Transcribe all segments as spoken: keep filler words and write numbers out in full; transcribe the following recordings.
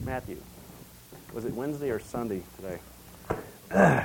Matthew. Was it Wednesday or Sunday today?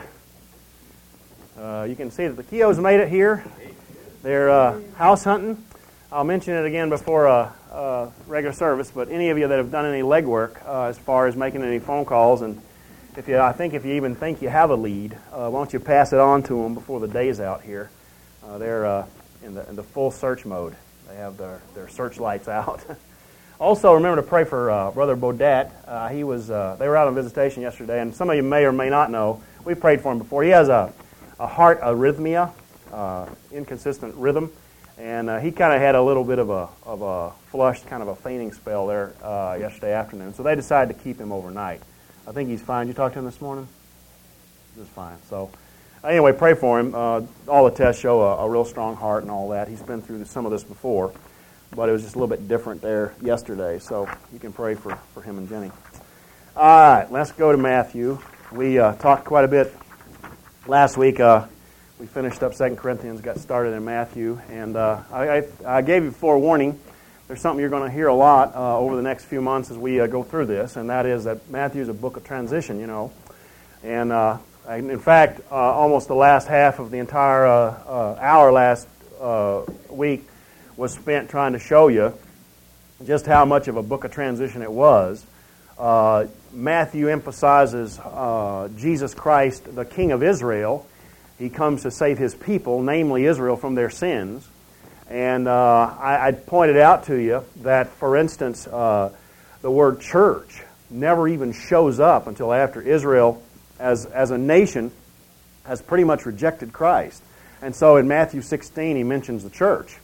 Uh, you can see that the Keoghs made it here. They're uh, house hunting. I'll mention it again before uh, uh, regular service, but any of you that have done any legwork uh, as far as making any phone calls, and if you, I think if you even think you have a lead, uh, why don't you pass it on to them before the day's out here. Uh, they're uh, in, the, in the full search mode. They have their, their searchlights out. Also, remember to pray for uh, Brother Bodette. Uh, he was uh, they were out on visitation yesterday, and some of you may or may not know, we prayed for him before. He has a, a heart arrhythmia, uh, inconsistent rhythm, and uh, he kind of had a little bit of a of a flushed, kind of a fainting spell there uh, yesterday afternoon. So they decided to keep him overnight. I think he's fine. Did you talk to him this morning? He's fine. So anyway, pray for him. Uh, all the tests show a, a real strong heart and all that. He's been through some of this before, but it was just a little bit different there yesterday. So you can pray for, for him and Jenny. All right, let's go to Matthew. We uh, talked quite a bit last week. Uh, we finished up Second Corinthians, got started in Matthew, and uh, I, I, I gave you forewarning. There's something you're going to hear a lot uh, over the next few months as we uh, go through this, and that is that Matthew is a book of transition, you know. And uh, I, in fact, uh, almost the last half of the entire uh, uh, hour last uh, week was spent trying to show you just how much of a book of transition it was. Uh, Matthew emphasizes uh, Jesus Christ, the King of Israel. He comes to save His people, namely Israel, from their sins. And uh, I, I pointed out to you that, for instance, uh, the word church never even shows up until after Israel, as, as a nation, has pretty much rejected Christ. And so in Matthew sixteen, he mentions the church.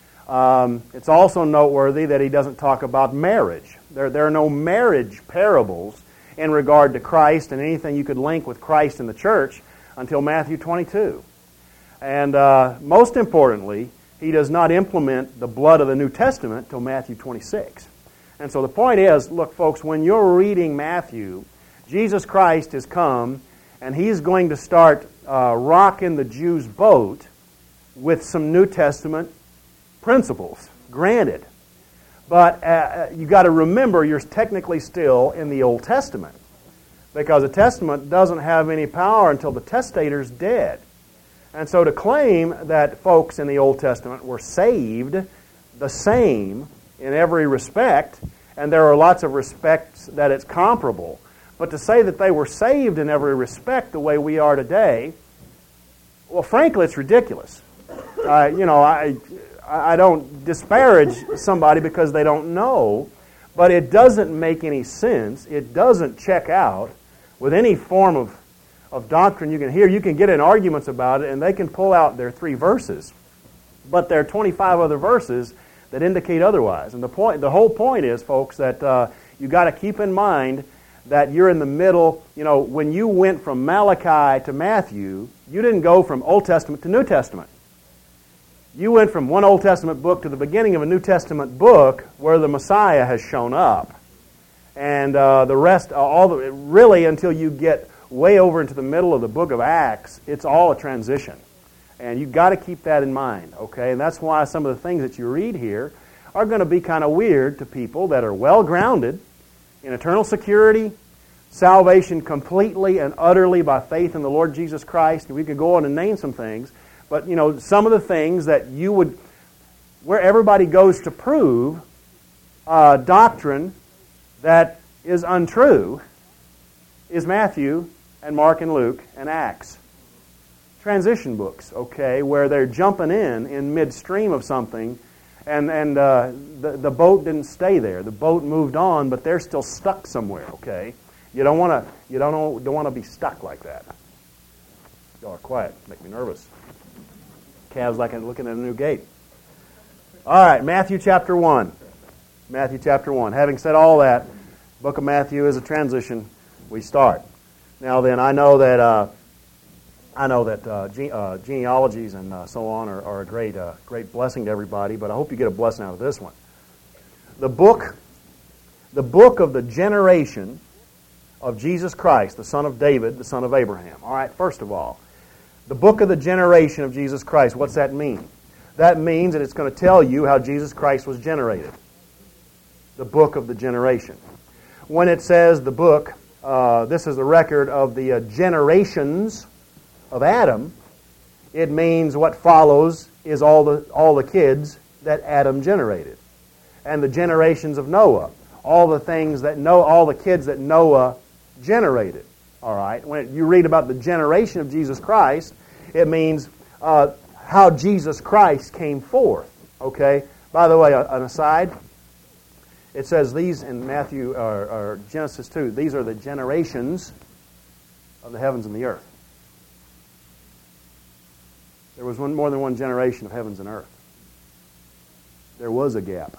Um, it's also noteworthy that he doesn't talk about marriage. There, there are no marriage parables in regard to Christ and anything you could link with Christ and the church until Matthew twenty-two. And uh, most importantly, he does not implement the blood of the New Testament till Matthew twenty-six. And so the point is, look, folks, when you're reading Matthew, Jesus Christ has come, and He's going to start uh, rocking the Jews' boat with some New Testament principles, granted. But uh, you got to remember you're technically still in the Old Testament, because the Testament doesn't have any power until the testator's dead. And so to claim that folks in the Old Testament were saved the same in every respect, and there are lots of respects that it's comparable, but to say that they were saved in every respect the way we are today, well, frankly, it's ridiculous. Uh, you know, I I don't disparage somebody because they don't know, but it doesn't make any sense. It doesn't check out with any form of of doctrine you can hear. You can get in arguments about it, and they can pull out their three verses, but there are twenty-five other verses that indicate otherwise. And the point, the whole point is, folks, that uh, you got to keep in mind that you're in the middle. You know, when you went from Malachi to Matthew, you didn't go from Old Testament to New Testament. You went from one Old Testament book to the beginning of a New Testament book where the Messiah has shown up, and uh, the rest, all the really until you get way over into the middle of the book of Acts, it's all a transition. And you've got to keep that in mind, okay? And that's why some of the things that you read here are going to be kind of weird to people that are well-grounded in eternal security, salvation completely and utterly by faith in the Lord Jesus Christ. And we could go on and name some things, but, you know, some of the things that you would, where everybody goes to prove uh, doctrine that is untrue, is Matthew and Mark and Luke and Acts. Transition books, okay, where they're jumping in in midstream of something, and and uh, the the boat didn't stay there. The boat moved on, but they're still stuck somewhere. Okay, you don't want to you don't don't want to be stuck like that. Y'all are quiet, make me nervous. Calves like looking at a new gate. All right, Matthew chapter one. Matthew chapter one. Having said all that, book of Matthew is a transition. We start. Now then, I know that uh, I know that uh, gene- uh, genealogies and uh, so on are, are a great uh, great blessing to everybody, but I hope you get a blessing out of this one. The book, the book of the generation of Jesus Christ, the son of David, the son of Abraham. All right, first of all, the book of the generation of Jesus Christ. What's that mean? That means that it's going to tell you how Jesus Christ was generated. The book of the generation. when it says the book, uh, this is the record of the uh, generations of Adam, it means what follows is all the all the kids that Adam generated, and the generations of Noah, all the things that no all the kids that Noah generated. All right, when you read about the generation of Jesus Christ, it means uh, how Jesus Christ came forth. Okay. By the way, an aside. It says these in Matthew or, or Genesis two. These are the generations of the heavens and the earth. There was one, more than one generation of heavens and earth. There was a gap.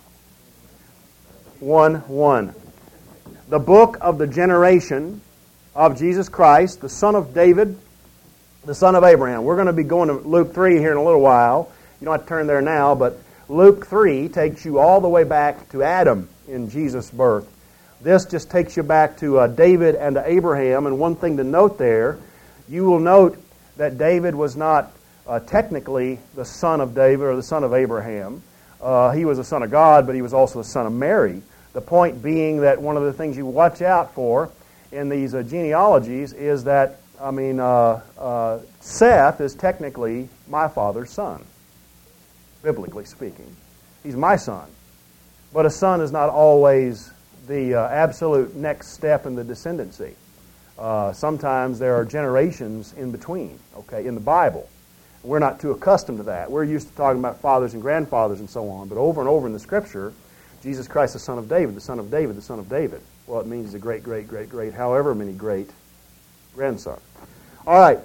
One, one. The book of the generation of Jesus Christ, the son of David, the son of Abraham. We're going to be going to Luke three here in a little while. You don't have to turn there now, but Luke three takes you all the way back to Adam in Jesus' birth. This just takes you back to uh, David and to Abraham. And one thing to note there, you will note that David was not uh, technically the son of David or the son of Abraham. Uh, he was the son of God, but he was also the son of Mary. The point being that one of the things you watch out for in these uh, genealogies is that, I mean, uh, uh, Seth is technically my father's son, biblically speaking. He's my son. But a son is not always the uh, absolute next step in the descendancy. Uh, sometimes there are generations in between, okay, in the Bible. We're not too accustomed to that. We're used to talking about fathers and grandfathers and so on. But over and over in the Scripture, Jesus Christ, the son of David, the son of David, the son of David. Well, it means he's a great, great, great, great, however many great grandson. All right.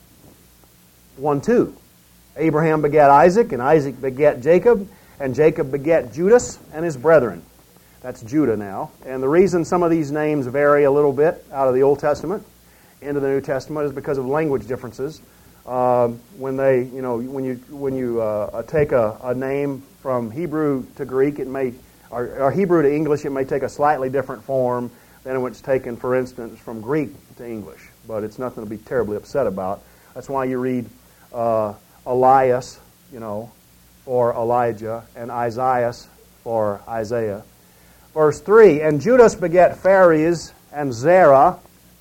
One, two. Abraham begat Isaac, and Isaac begat Jacob, and Jacob begat Judas and his brethren. That's Judah now. And the reason some of these names vary a little bit out of the Old Testament into the New Testament is because of language differences. Um, when they, you know, when you when you uh, take a, a name from Hebrew to Greek, it may, or, or Hebrew to English, it may take a slightly different form than when it's taken, for instance, from Greek to English. But it's nothing to be terribly upset about. That's why you read uh, Elias, you know, for Elijah, and Isaiah for Isaiah. Verse three, and Judas begat Phares and Zerah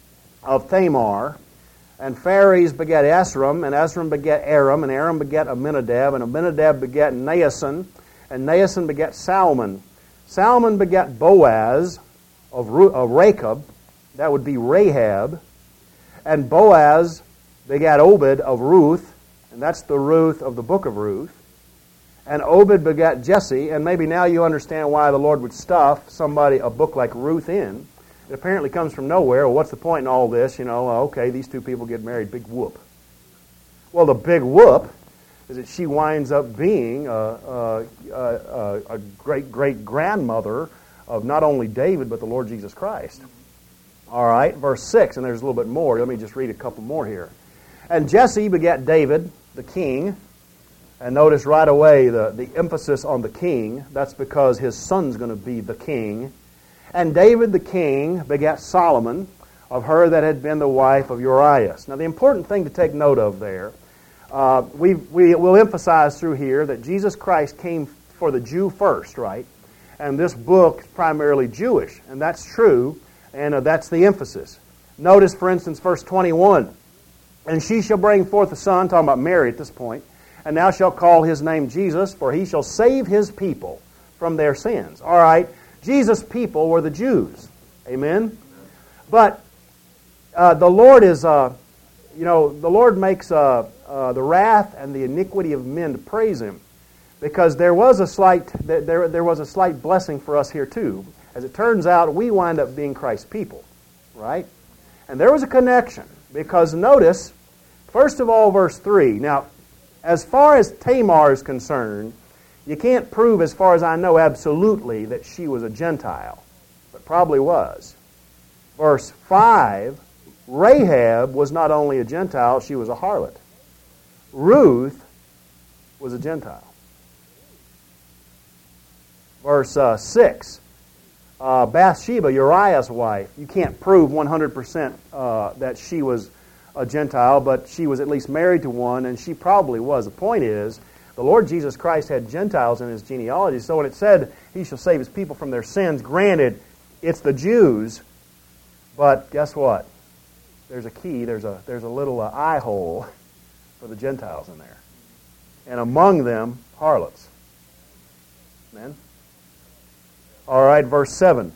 of Thamar, and Phares begat Esrom, and Esrom begat Aram, and Aram begat Aminadab, and Aminadab begat Naason, and Naason begat Salmon. Salmon begat Boaz of, Ru- of Rechab, that would be Rahab, and Boaz begat Obed of Ruth, and that's the Ruth of the book of Ruth. And Obed begat Jesse, and maybe now you understand why the Lord would stuff somebody, a book like Ruth in. It apparently comes from nowhere. Well, what's the point in all this? You know, okay, these two people get married, big whoop. Well, the big whoop is that she winds up being a, a, a, a great-great-grandmother of not only David, but the Lord Jesus Christ. All right, verse six, and there's a little bit more. Let me just read a couple more here. And Jesse begat David, the king. And notice right away the, the emphasis on the king. That's because his son's going to be the king. And David the king begat Solomon, of her that had been the wife of Urias. Now the important thing to take note of there, uh, we we will emphasize through here that Jesus Christ came for the Jew first, right? And this book is primarily Jewish, and that's true, and uh, that's the emphasis. Notice, for instance, verse twenty-one. And she shall bring forth a son, talking about Mary at this point, and thou shalt call his name Jesus, for he shall save his people from their sins. All right, Jesus' people were the Jews. Amen? But uh, the Lord is, uh, you know, the Lord makes uh, uh, the wrath and the iniquity of men to praise him, because there was a slight there there was a slight blessing for us here too. As it turns out, we wind up being Christ's people, right? And there was a connection, because notice, first of all, verse three. Now, as far as Tamar is concerned, you can't prove, as far as I know, absolutely that she was a Gentile, but probably was. Verse five, Rahab was not only a Gentile, she was a harlot. Ruth was a Gentile. Verse uh, six, uh, Bathsheba, Uriah's wife, you can't prove one hundred percent uh, that she was a Gentile, but she was at least married to one, and she probably was. The point is, the Lord Jesus Christ had Gentiles in his genealogy, so when it said, he shall save his people from their sins, granted, it's the Jews, but guess what? There's a key, there's a, there's a little uh, eye hole for the Gentiles in there. And among them, harlots. Amen? All right, verse seven.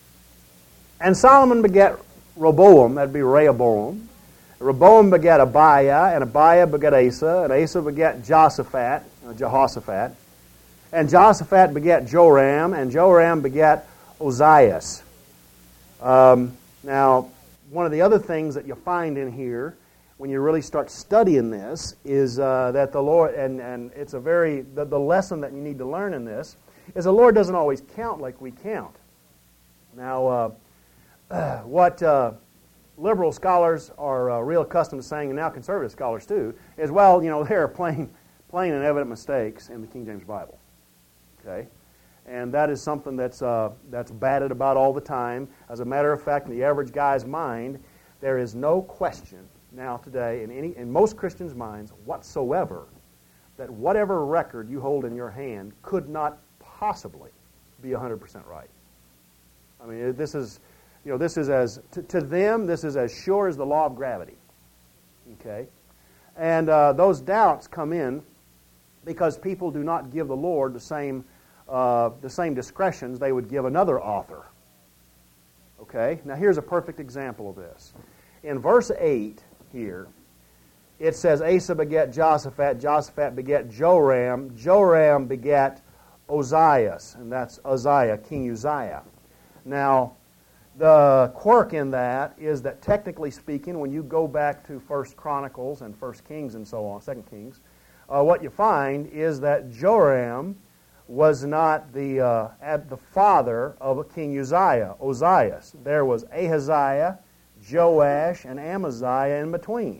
And Solomon begat Rehoboam, that'd be Rehoboam. Rehoboam begat Abiah, and Abiah begat Asa, and Asa begat Jehoshaphat, or Jehoshaphat. And Jehoshaphat begat Joram, and Joram begat Ozias. Um, now, one of the other things that you find in here, when you really start studying this, is uh, that the Lord, and, and it's a very, the, the lesson that you need to learn in this, is the Lord doesn't always count like we count. Now, uh, uh, what uh, liberal scholars are uh, real accustomed to saying, and now conservative scholars too, is, well, you know, there are plain, plain and evident mistakes in the King James Bible. Okay? And that is something that's uh, that's batted about all the time. As a matter of fact, in the average guy's mind, there is no question now today in any in most Christians' minds whatsoever that whatever record you hold in your hand could not possibly be one hundred percent right. I mean, this is, you know, this is as to, to them this is as sure as the law of gravity. Okay, and uh, those doubts come in because people do not give the Lord the same. Uh, the same discretions they would give another author. Okay? Now here's a perfect example of this. In verse eight here, it says, Asa begat Jehoshaphat, Jehoshaphat begat Joram, Joram begat Ozias, and that's Uzziah, King Uzziah. Now, the quirk in that is that technically speaking, when you go back to First Chronicles and First Kings and so on, Second Kings, uh, what you find is that Joram was not the uh, the father of King Uzziah, Ozias. There was Ahaziah, Joash, and Amaziah in between.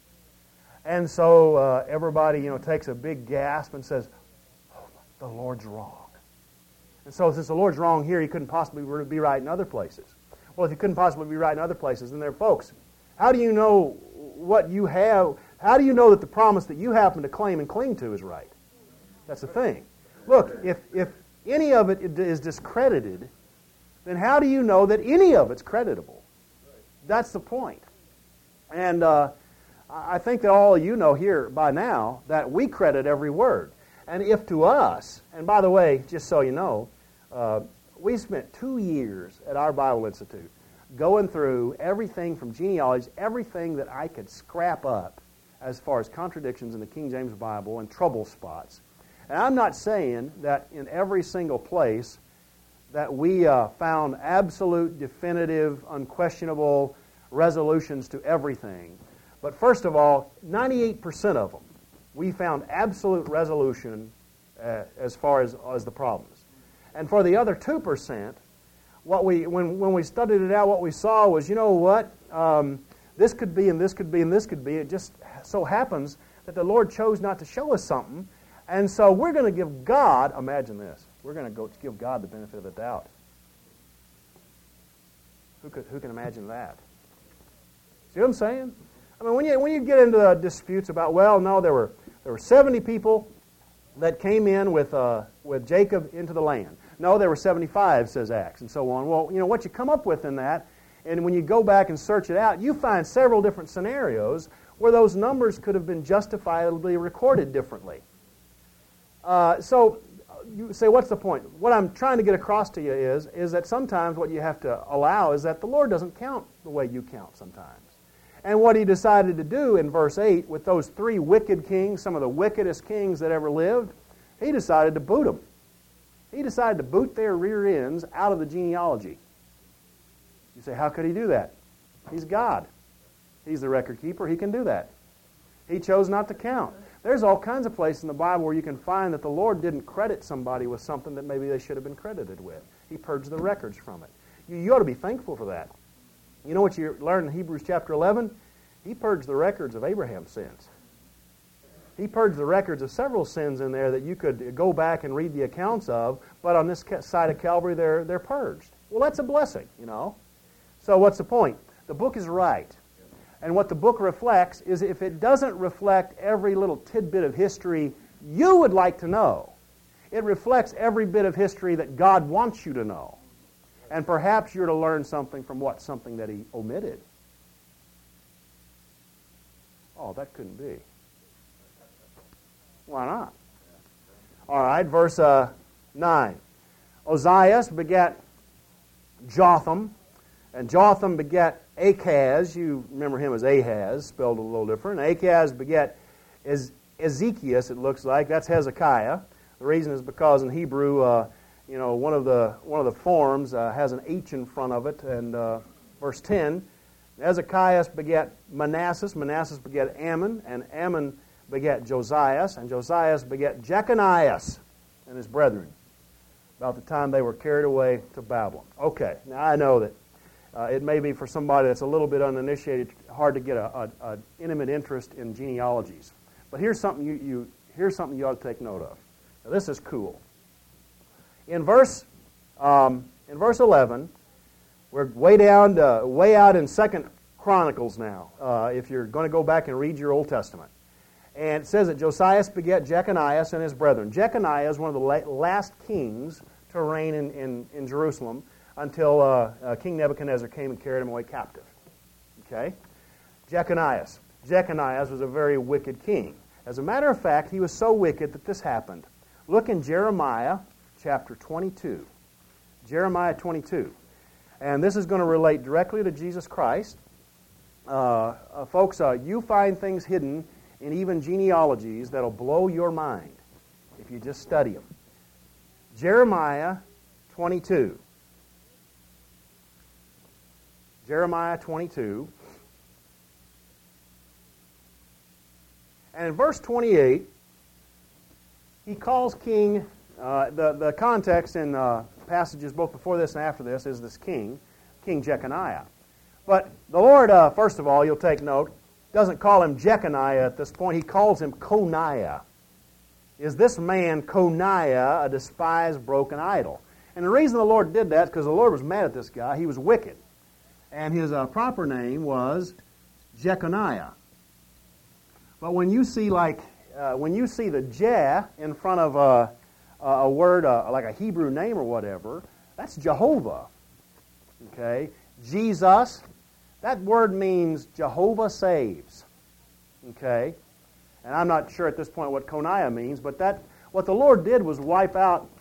And so uh, everybody, you know, takes a big gasp and says, oh, the Lord's wrong. And so since the Lord's wrong here, he couldn't possibly be right in other places. Well, if he couldn't possibly be right in other places, then there, folks, how do you know what you have? How do you know that the promise that you happen to claim and cling to is right? That's the thing. Look, if, if any of it is discredited, then how do you know that any of it's creditable? That's the point. And uh, I think that all of you know here by now that we credit every word. And if to us, and by the way, just so you know, uh, we spent two years at our Bible Institute going through everything from genealogies, everything that I could scrap up as far as contradictions in the King James Bible and trouble spots. And I'm not saying that in every single place that we uh, found absolute, definitive, unquestionable resolutions to everything. But first of all, ninety-eight percent of them, we found absolute resolution uh, as far as, as the problems. And for the other two percent, what we when, when we studied it out, what we saw was, you know what, um, this could be and this could be and this could be. It just so happens that the Lord chose not to show us something. And so we're going to give God, imagine this, we're going to go give God the benefit of the doubt. Who could who can imagine that? See what I'm saying? I mean, when you when you get into uh, disputes about, well, no, there were there were seventy people that came in with uh, with Jacob into the land. No, there were seventy-five, says Acts, and so on. Well, you know what you come up with in that, and when you go back and search it out, you find several different scenarios where those numbers could have been justifiably recorded differently. Uh, so you say, what's the point? What I'm trying to get across to you is, is that sometimes what you have to allow is that the Lord doesn't count the way you count sometimes. And what he decided to do in verse eight with those three wicked kings, some of the wickedest kings that ever lived, he decided to boot them. He decided to boot their rear ends out of the genealogy. You say, how could he do that? He's God. He's the record keeper. He can do that. He chose not to count. There's all kinds of places in the Bible where you can find that the Lord didn't credit somebody with something that maybe they should have been credited with. He purged the records from it. You, you ought to be thankful for that. You know what you learn in Hebrews chapter eleven? He purged the records of Abraham's sins. He purged the records of several sins in there that you could go back and read the accounts of, but on this side of Calvary, they're, they're purged. Well, that's a blessing, you know. So what's the point? The book is right. And what the book reflects is if it doesn't reflect every little tidbit of history you would like to know, it reflects every bit of history that God wants you to know. And perhaps you're to learn something from what? Something that he omitted. Oh, that couldn't be. Why not? All right, verse uh, nine. Ozias begat Jotham, and Jotham begat Achaz. You remember him as Ahaz, spelled a little different. Achaz begat Ez- Ezekias, it looks like. That's Hezekiah. The reason is because in Hebrew, uh, you know, one of the one of the forms uh, has an H in front of it. And uh, verse ten, Hezekiah begat Manasseh, Manasseh begat Ammon, and Ammon begat Josias, and Josias begat Jeconias and his brethren, about the time they were carried away to Babylon. Okay, now I know that uh, it may be for somebody that's a little bit uninitiated hard to get a, a, a intimate interest in genealogies. But here's something you, you here's something you ought to take note of. Now, this is cool. In verse um, in verse eleven, we're way down to, way out in Second Chronicles now. Uh, if you're going to go back and read your Old Testament. And it says that Josias begat Jeconias and his brethren. Jeconiah is one of the last kings to reign in, in, in Jerusalem until uh, uh, King Nebuchadnezzar came and carried him away captive. Okay? Jeconias. Jeconias was a very wicked king. As a matter of fact, he was so wicked that this happened. Look in Jeremiah chapter twenty-two. Jeremiah twenty-two. And this is going to relate directly to Jesus Christ. Uh, uh, folks, uh, you find things hidden in even genealogies that'll blow your mind if you just study them. Jeremiah twenty-two. Jeremiah twenty-two. And in verse twenty-eight, he calls King, uh, the, the context in uh, passages both before this and after this is this king, King Jeconiah. But the Lord, uh, first of all, you'll take note, doesn't call him Jeconiah at this point. He calls him Coniah. Is this man, Coniah, a despised, broken idol? And the reason the Lord did that is because the Lord was mad at this guy. He was wicked. And his uh, proper name was Jeconiah. But when you see like, uh, when you see the Je in front of a, a word, uh, like a Hebrew name or whatever, that's Jehovah. Okay? Jesus, that word means Jehovah saves. Okay? And I'm not sure at this point what Coniah means, but that what the Lord did was wipe out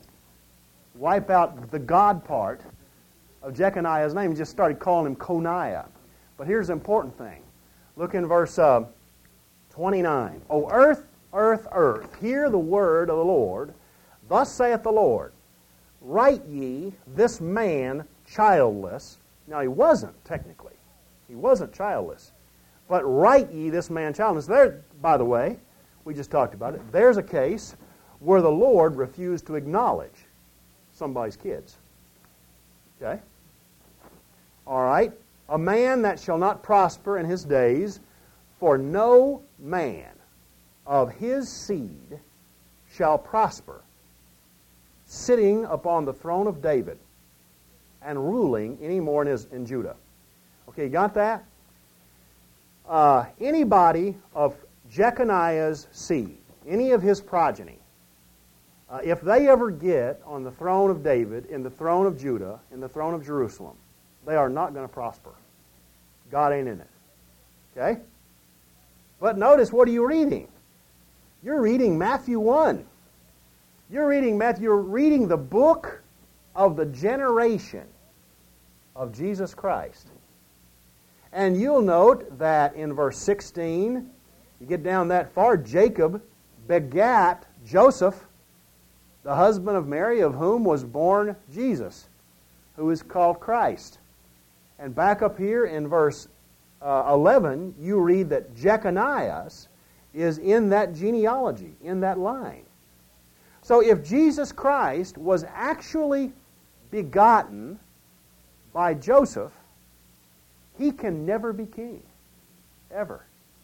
wipe out the God part of Jeconiah's name and just started calling him Coniah. But here's the important thing. Look in verse uh, twenty-nine. O earth, earth, earth, hear the word of the Lord. Thus saith the Lord, write ye this man childless. Now he wasn't, technically. He wasn't childless. But write ye this man childless. There, by the way, we just talked about it. There's a case where the Lord refused to acknowledge somebody's kids. Okay? All right. A man that shall not prosper in his days, for no man of his seed shall prosper, sitting upon the throne of David and ruling any more in, his, in Judah. Okay, you got that? Uh, anybody of Jeconiah's seed, any of his progeny, uh, if they ever get on the throne of David, in the throne of Judah, in the throne of Jerusalem, they are not going to prosper. God ain't in it. Okay? But notice, what are you reading? You're reading Matthew one. You're reading Matthew. You're reading the book of the generation of Jesus Christ. And you'll note that in verse sixteen, you get down that far, Jacob begat Joseph, the husband of Mary, of whom was born Jesus, who is called Christ. And back up here in verse uh, eleven, you read that Jeconias is in that genealogy, in that line. So if Jesus Christ was actually begotten by Joseph, he can never be king. Ever.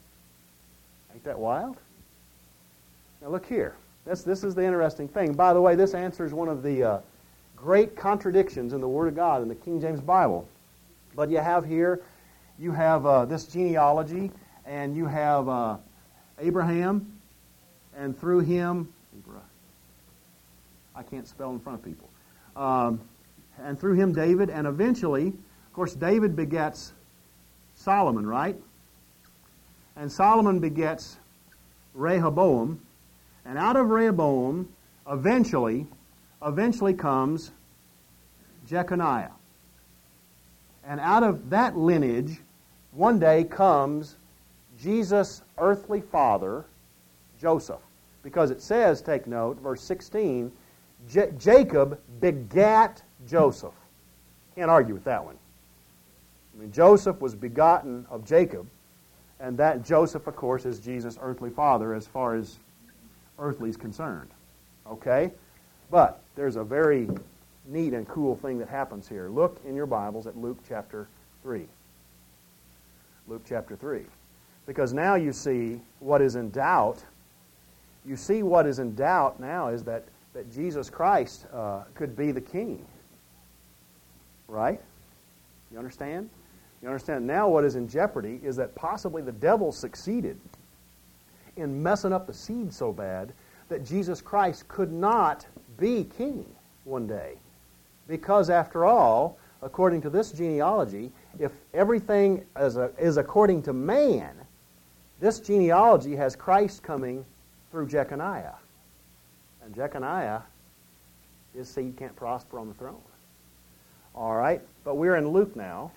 Ain't that wild? Now look here. This, this is the interesting thing. By the way, this answers one of the uh, great contradictions in the Word of God in the King James Bible. But you have here, you have uh, this genealogy, and you have uh, Abraham, and through him, I can't spell in front of people. Um, and through him David, and eventually, of course, David begets Solomon, right? And Solomon begets Rehoboam, and out of Rehoboam, eventually, eventually comes Jeconiah. And out of that lineage, one day comes Jesus' earthly father, Joseph. Because it says, take note, verse sixteen, J- Jacob begat Joseph. Can't argue with that one. I mean, Joseph was begotten of Jacob, and that Joseph, of course, is Jesus' earthly father as far as earthly is concerned. Okay? But there's a very neat and cool thing that happens here. Look in your Bibles at Luke chapter three. Luke chapter three. Because now you see what is in doubt. You see what is in doubt now is that, that Jesus Christ uh, could be the king. Right? You understand? You understand? Now what is in jeopardy is that possibly the devil succeeded in messing up the seed so bad that Jesus Christ could not be king one day. Because after all, according to this genealogy, if everything is, a, is according to man, this genealogy has Christ coming through Jeconiah. And Jeconiah, his seed can't prosper on the throne. All right, but we're in Luke now.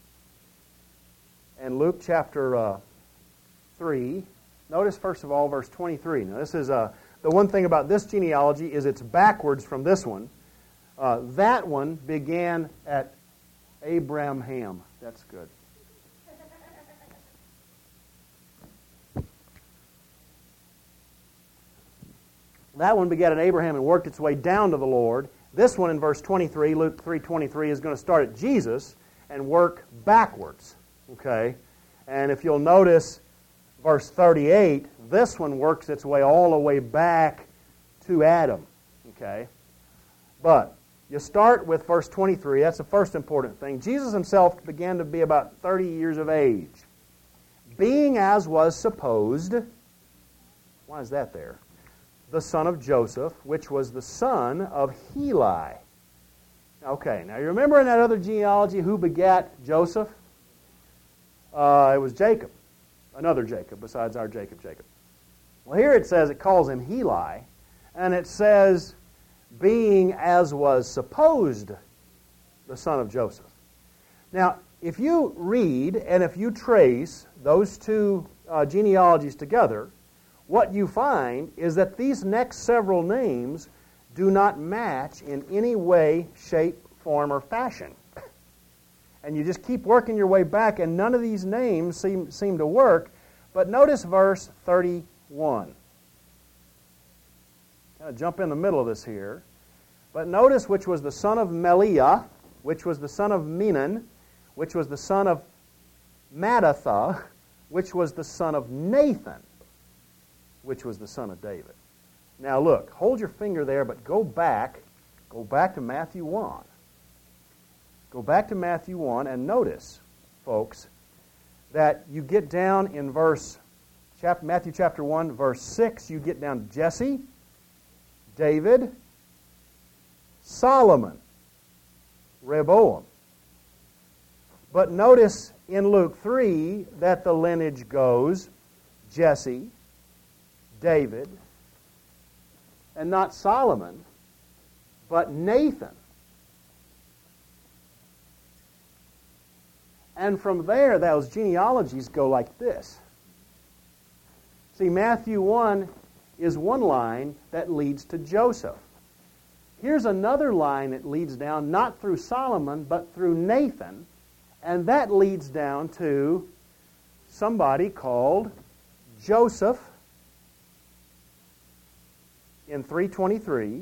And Luke chapter uh, three, notice first of all verse twenty-three. Now this is uh, the one thing about this genealogy is it's backwards from this one. Uh, that one began at Abraham. That's good. That one began at Abraham and worked its way down to the Lord. This one in verse twenty-three, Luke three twenty-three, is going to start at Jesus and work backwards. Okay? And if you'll notice verse thirty-eight, this one works its way all the way back to Adam. Okay? But you start with verse twenty-three. That's the first important thing. Jesus himself began to be about thirty years of age, being as was supposed. Why is that there? The son of Joseph, which was the son of Heli. Okay, now you remember in that other genealogy who begat Joseph? Uh, it was Jacob. Another Jacob besides our Jacob, Jacob. Well, here it says, it calls him Heli, and it says, being as was supposed the son of Joseph. Now, if you read and if you trace those two uh, genealogies together, what you find is that these next several names do not match in any way, shape, form, or fashion. And you just keep working your way back, and none of these names seem, seem to work. But notice verse thirty-one. Kind of jump in the middle of this here. But notice which was the son of Meliah, which was the son of Menon, which was the son of Mattatha, which was the son of Nathan, which was the son of David. Now look, hold your finger there, but go back, go back to Matthew one. Go back to Matthew one and notice, folks, that you get down in verse, chapter, Matthew chapter one, verse six, you get down to Jesse, David, Solomon, Rehoboam. But notice in Luke three that the lineage goes Jesse, David, and not Solomon, but Nathan. And from there, those genealogies go like this. See, Matthew one is one line that leads to Joseph. Here's another line that leads down, not through Solomon, but through Nathan, and that leads down to somebody called Joseph in three twenty-three,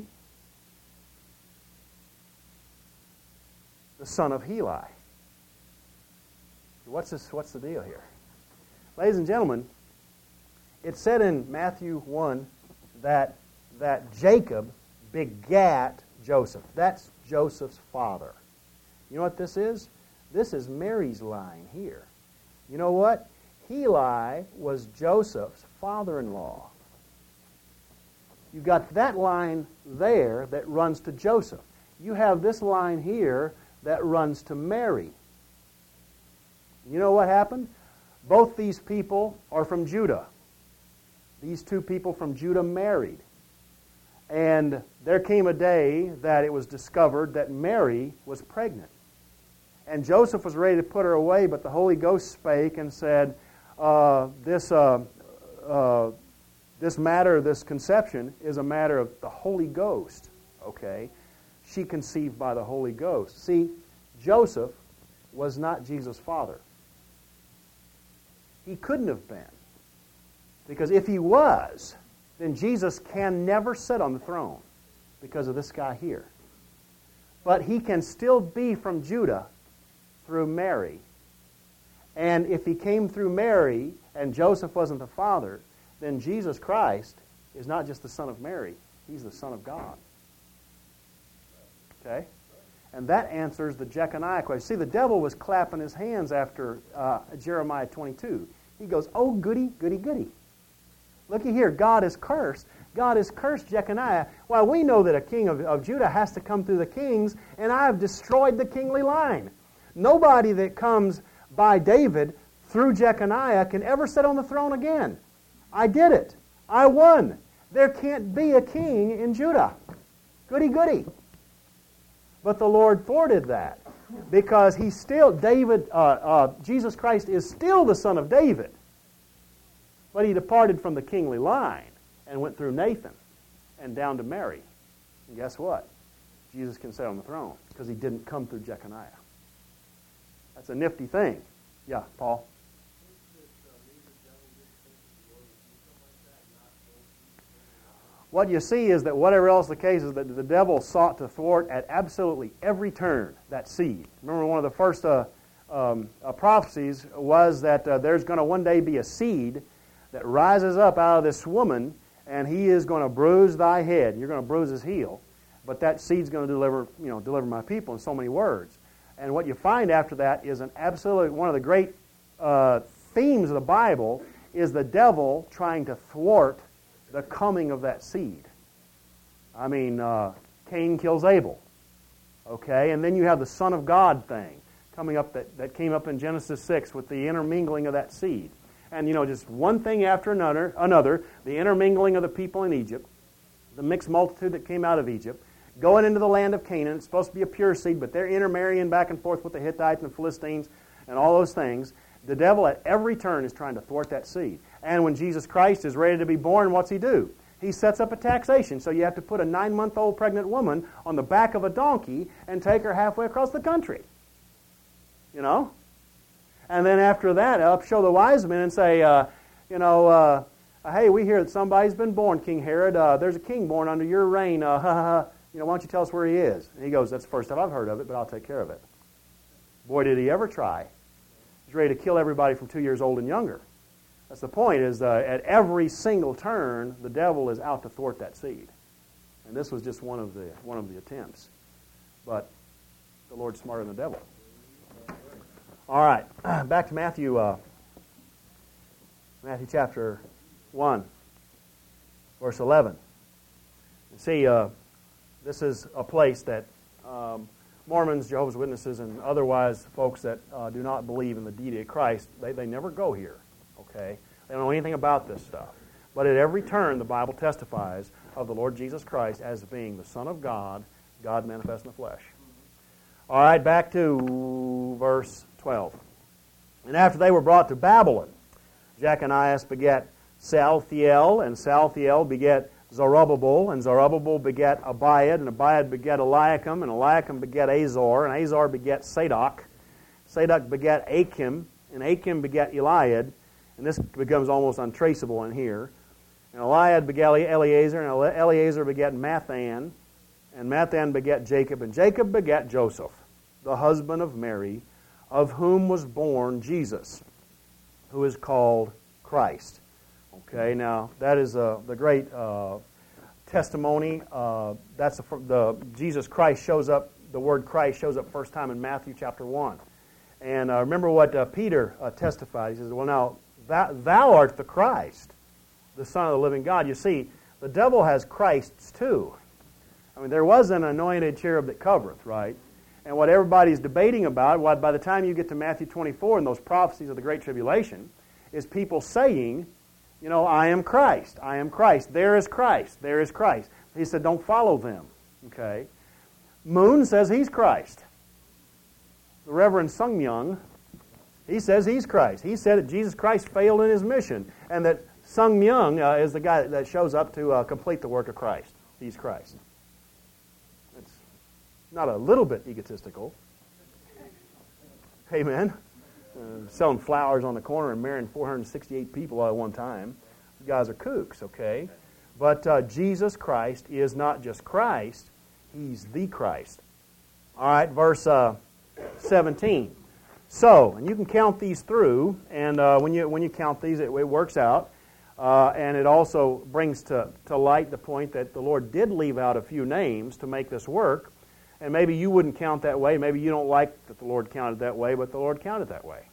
the son of Heli. What's this? What's the deal here? Ladies and gentlemen, it said in Matthew one that, that Jacob begat Joseph. That's Joseph's father. You know what this is? This is Mary's line here. You know what? Heli was Joseph's father-in-law. You've got that line there that runs to Joseph. you have this line here that runs to Mary. You know what happened? Both these people are from Judah. These two people from Judah married. And there came a day that it was discovered that Mary was pregnant. And Joseph was ready to put her away, but the Holy Ghost spake and said, uh, this, uh, uh, this matter, this conception, is a matter of the Holy Ghost. Okay? She conceived by the Holy Ghost. See, Joseph was not Jesus' father. He couldn't have been. Because if he was, then Jesus can never sit on the throne because of this guy here. But he can still be from Judah through Mary. And if he came through Mary and Joseph wasn't the father, then Jesus Christ is not just the son of Mary, he's the son of God. Okay? And that answers the Jeconiah question. See, the devil was clapping his hands after uh, Jeremiah twenty-two. He goes, oh, goody, goody, goody. Looky here, God is cursed. God has cursed Jeconiah. Well, we know that a king of, of Judah has to come through the kings, and I have destroyed the kingly line. Nobody that comes by David through Jeconiah can ever sit on the throne again. I did it. I won. There can't be a king in Judah. Goody, goody. But the Lord thwarted that because he still, David, uh, uh, Jesus Christ is still the son of David. But he departed from the kingly line and went through Nathan and down to Mary. And guess what? Jesus can sit on the throne because he didn't come through Jeconiah. That's a nifty thing. Yeah, Paul? What you see is that whatever else the case is, that the devil sought to thwart at absolutely every turn that seed. Remember, one of the first uh, um, uh, prophecies was that uh, there's going to one day be a seed that rises up out of this woman, and he is going to bruise thy head. You're going to bruise his heel, but that seed's going to deliver, you know, deliver my people in so many words. And what you find after that is an absolute, one of the great uh, themes of the Bible is the devil trying to thwart the coming of that seed. I mean, uh, Cain kills Abel. Okay, and then you have the Son of God thing coming up that, that came up in Genesis six with the intermingling of that seed. And, you know, just one thing after another, another, the intermingling of the people in Egypt, the mixed multitude that came out of Egypt, going into the land of Canaan. It's supposed to be a pure seed, but they're intermarrying back and forth with the Hittites and the Philistines and all those things. The devil at every turn is trying to thwart that seed. And when Jesus Christ is ready to be born, what's he do? He sets up a taxation. So you have to put a nine-month-old pregnant woman on the back of a donkey and take her halfway across the country. You know? And then after that, up show the wise men and say, uh, you know, uh, hey, we hear that somebody's been born, King Herod. Uh, there's a king born under your reign. Uh, ha, ha, ha. You know, why don't you tell us where he is? And he goes, that's the first time I've heard of it, but I'll take care of it. Boy, did he ever try. He's ready to kill everybody from two years old and younger. That's the point, is uh, at every single turn, the devil is out to thwart that seed. And this was just one of the one of the attempts. But the Lord's smarter than the devil. All right, back to Matthew, uh, Matthew chapter one, verse eleven. You see, uh, this is a place that um, Mormons, Jehovah's Witnesses, and otherwise folks that uh, do not believe in the deity of Christ, they, they never go here. Okay, they don't know anything about this stuff. But at every turn, the Bible testifies of the Lord Jesus Christ as being the Son of God, God manifest in the flesh. All right, back to verse twelve. And after they were brought to Babylon, Jeconiah begat Salthiel, and Salthiel begat Zerubbabel, and Zerubbabel begat Abiad, and Abiad begat Eliakim, and Eliakim begat Azor, and Azor begat Sadok. Sadok begat Achim, and Achim begat Eliad, and this becomes almost untraceable in here. And Eliad begat Eleazar, and Eleazar begat Mathan, and Mathan begat Jacob, and Jacob begat Joseph, the husband of Mary, of whom was born Jesus, who is called Christ. Okay, now that is uh, the great uh, testimony. Uh, that's the, the Jesus Christ shows up. The word Christ shows up first time in Matthew chapter one. And uh, remember what uh, Peter uh, testified. He says, "Well, now thou, thou art the Christ, the Son of the living God." You see, the devil has Christs too. I mean, there was an anointed cherub that covereth, right? And what everybody's debating about, what by the time you get to Matthew twenty-four and those prophecies of the Great Tribulation, is people saying, you know, I am Christ, I am Christ, there is Christ, there is Christ. He said, don't follow them, okay? Moon says he's Christ. The Reverend Sung Myung, he says he's Christ. He said that Jesus Christ failed in his mission, and that Sung Myung uh, is the guy that shows up to uh, complete the work of Christ. He's Christ. It's not a little bit egotistical. Amen. Uh, selling flowers on the corner and marrying four hundred sixty-eight people all at one time. You guys are kooks, okay? But uh, Jesus Christ is not just Christ, he's the Christ. All right, verse uh, seventeen. So, and you can count these through, and uh, when you when you count these, it, it works out. Uh, and it also brings to, to light the point that the Lord did leave out a few names to make this work. And maybe you wouldn't count that way. Maybe you don't like that the Lord counted that way, but the Lord counted that way.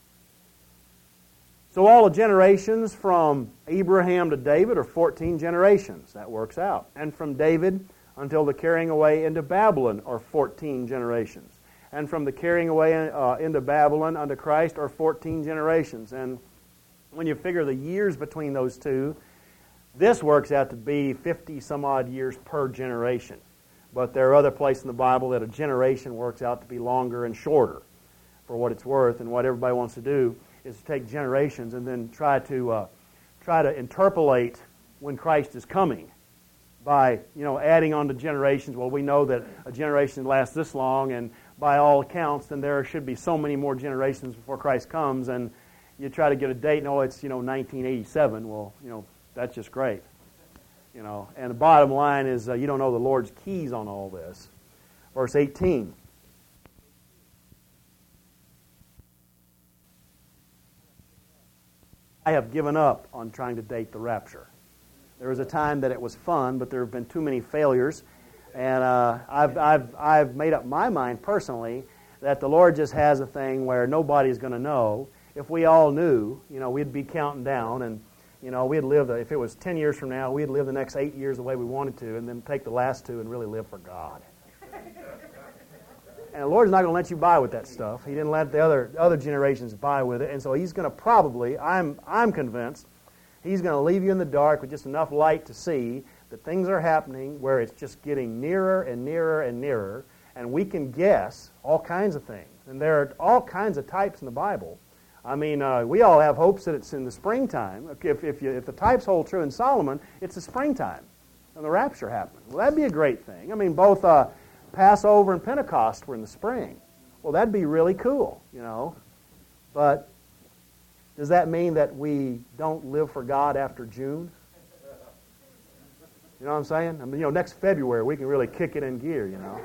So all the generations from Abraham to David are fourteen generations. That works out. And from David until the carrying away into Babylon are fourteen generations. And from the carrying away uh, into Babylon unto Christ are fourteen generations. And when you figure the years between those two, this works out to be fifty some odd years per generation. But there are other places in the Bible that a generation works out to be longer and shorter for what it's worth. And what everybody wants to do is to take generations and then try to uh, try to interpolate when Christ is coming by, you know, adding on to generations. Well, we know that a generation lasts this long, and by all accounts, then there should be so many more generations before Christ comes. And you try to get a date, no, it's, you know, nineteen eighty-seven. Well, you know, that's just great. You know, and the bottom line is uh, you don't know the Lord's keys on all this. Verse eighteen. I have given up on trying to date the rapture. There was a time that it was fun, but there have been too many failures. And uh, I've, I've, I've made up my mind personally that the Lord just has a thing where nobody's going to know. If we all knew, you know, we'd be counting down, and, you know, we'd live, the, if it was ten years from now, we'd live the next eight years the way we wanted to, and then take the last two and really live for God. And the Lord's not going to let you buy with that stuff. He didn't let the other other generations buy with it, and so He's going to probably, I'm I'm convinced, He's going to leave you in the dark with just enough light to see that things are happening where it's just getting nearer and nearer and nearer, and we can guess all kinds of things. And there are all kinds of types in the Bible. I mean, uh, we all have hopes that it's in the springtime. If if, you, if the types hold true in Solomon, it's the springtime, and the rapture happened. Well, that'd be a great thing. I mean, both uh, Passover and Pentecost were in the spring. Well, that'd be really cool, you know. But does that mean that we don't live for God after June? You know what I'm saying? I mean, you know, next February we can really kick it in gear, you know.